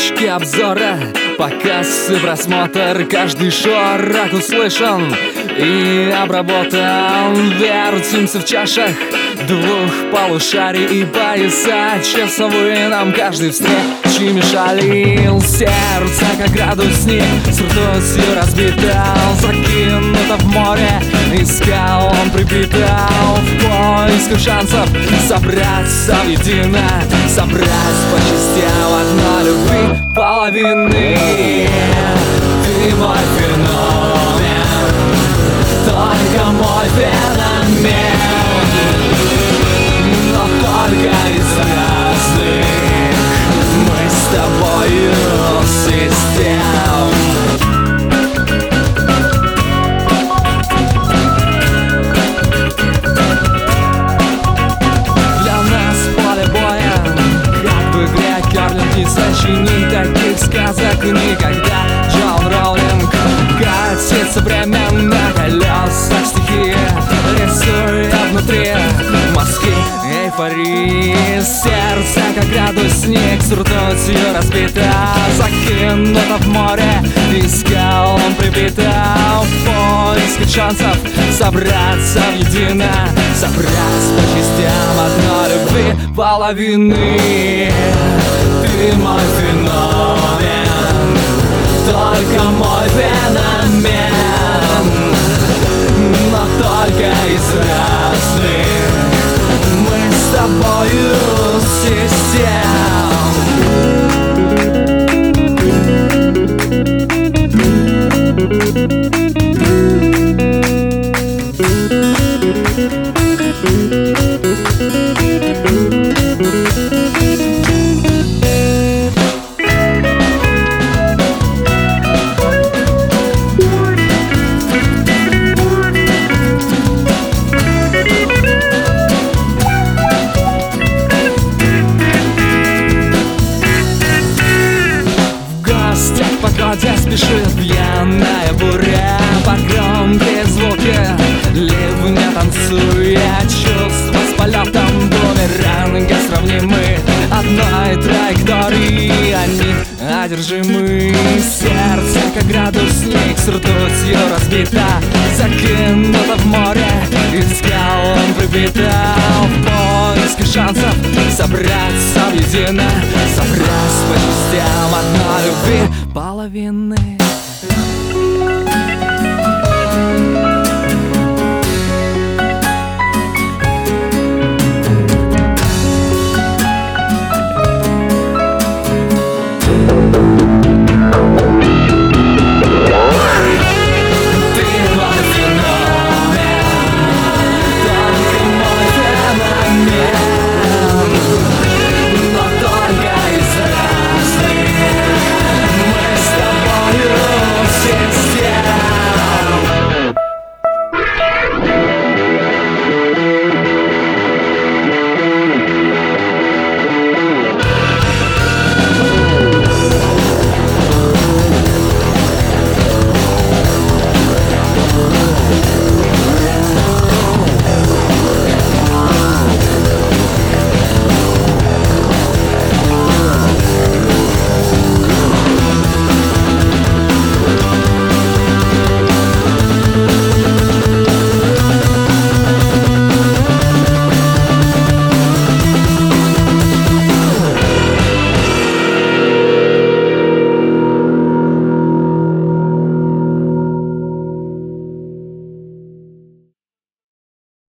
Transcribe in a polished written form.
точки обзора, показ и просмотр, каждый шорох услышан и обработан. Вертимся в чашах двух полушарий и пояса часовые нам каждой встречи мешали. Сердце, как градусник, с ртутью разбито, закинуто в море, искал он припитал в поисках шансов собраться воедино, собрать по частям одной любви половины. Ты мой феномен, только мой феномен, но только из разных мы с тобою систем. Для нас поле боя, как в игре карлинг, не сочинить таких сказок никогда. Джон Роулинг катится время на колесах стихи, рисуя внутри мазки эйфории. Сердце, как градусник, с ртутью разбито, закинуто в море, искал он припитал в поисках шансов собраться воедино, собрать по частям одной любви половины. Ты мой феномен, только мой феномен, но только из разных мы с тобою систем. Погодя спешит пьяная буря, под громкие звуки ливня танцуя, чувства с полетом бумеранга сравнимы одной траектории, они одержимы. Сердце, как градусник, с ртутью разбито, закинуто в море, искал он припитал в поиске шансов собраться воедино, собрать по частям одной любви половины.